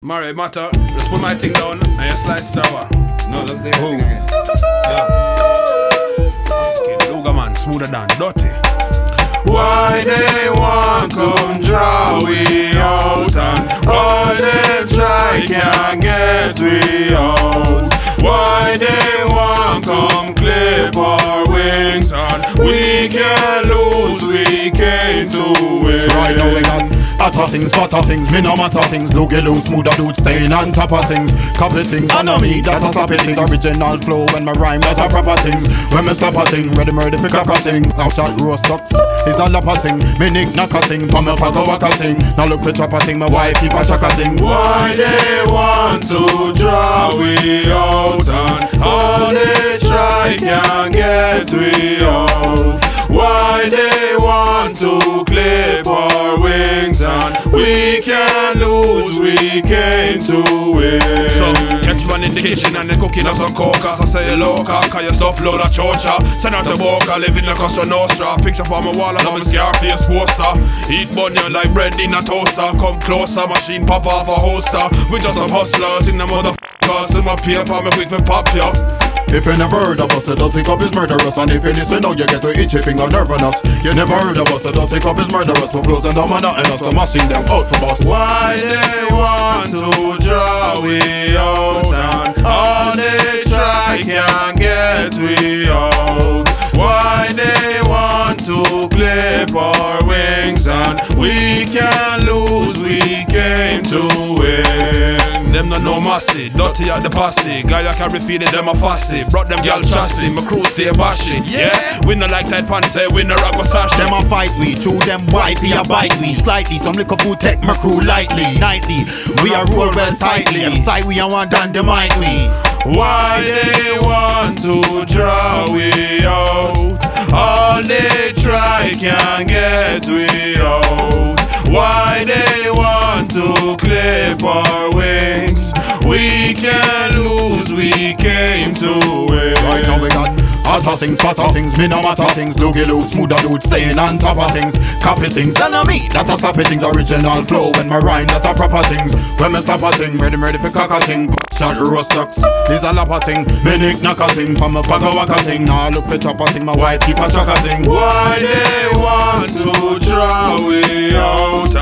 Murray, matter, just put my thing down and you slice the hour. No, that's the thing again. Yeah. Luga man, smoother than dirty. Why they want come draw we out, and why they try can't get we out? Why they want come clip our wings, and we can't lose, we came to win. Right now we got hotter things, fatter things, me no matter things. Looky loose, smoother dude, staying on top of things. Couple things, I know me, that a sloppy things. Original flow when my rhyme, that's a proper things. When me slap a thing, ready murder pick up a thing. Now shot roast ducks, it's a lap a thing. Me nick knock a thing, pa me pa go walk a thing. Now look for chop a thing, my wife keep a chuck a thing. Why they want to draw we out, and all they try can't get we out? Why they want to clip our wings, and we can't lose, we came to win. So catch man in the kitchen and they cooking us some coca. So say hello, cause your stuff load of chocha. Send out the boca, living like Costa Nostra. Picture for my wall and I'm a Scarface poster. Eat bunion like bread in a toaster. Come closer, machine pop off a holster. We just some hustlers in the motherfuckers. In my paper, me quick for pop ya. If you never heard of us, don't take up is murderous. And if you listen now, you get to itchy finger nervous. You never heard of us, don't take up is murderous. We're flows and dumb and nothing else, come and sing them out for us. Why they want to draw we out, and all they try can't get we out? Why they want to clip our wings, and we can't lose, we came to win. Them no massy, dirty at the posse. Guy I carry feelings, them a fussy. Brought them gal chassis, my crew stay bashing. Yeah, we no like tight pants, say we no rock a sash. Them a fight we, chew them wifey a bite we. Slightly, some liquor food take my crew lightly. Nightly, we a roll well tightly. And side we a want dynamite we. Why they want to draw we out? All they try can't get we out. Why they want to clip our wings? We can't lose, we came to win. Right now we got hotter things, fatter things, me no matter things. Looky loose, smoother dude, staying on top of things. Copy things, and on me, that a sloppy things. Original flow when my rhyme, that a proper things. When me stop a thing, ready for cock a thing. Shot roast ducks, this a lap a thing. Me nick knock a thing, pa me pa go walk a thing. Now look for chop a thing, my wife keep a chuck a thing. Why they want to draw we out,